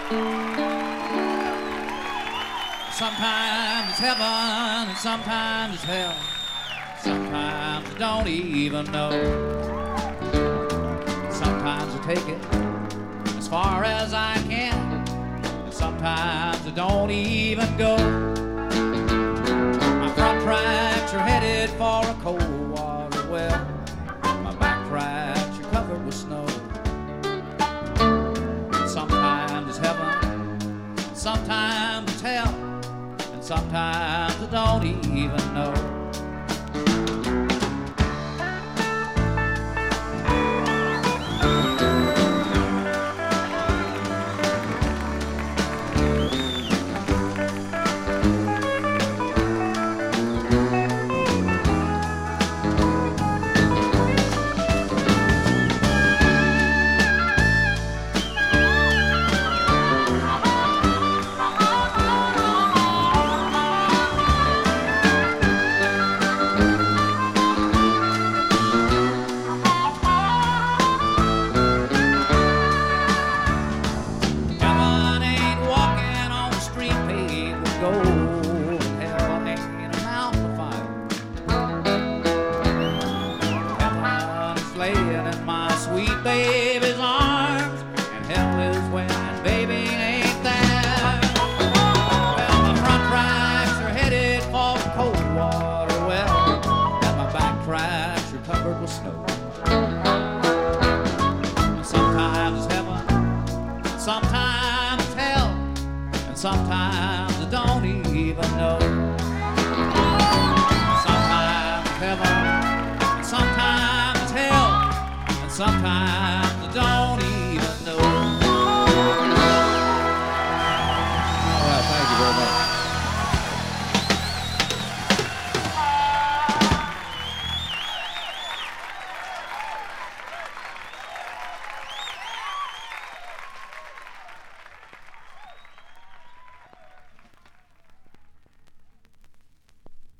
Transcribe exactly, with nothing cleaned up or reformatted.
Sometimes it's heaven and sometimes it's hell. Sometimes I don't even know. Sometimes I take it as far as I can, and sometimes I don't even go. My front tracks are headed for a cold water well. My back tracks are covered with snow. Sometimes it's heaven, sometimes it's hell, and sometimes I don't even know. In my sweet baby's arms, and hell is when baby ain't there. Well, my front tracks are headed for a cold water well, and my back tracks are covered with snow. Sometimes it's heaven, sometimes it's hell, and sometimes I don't even know.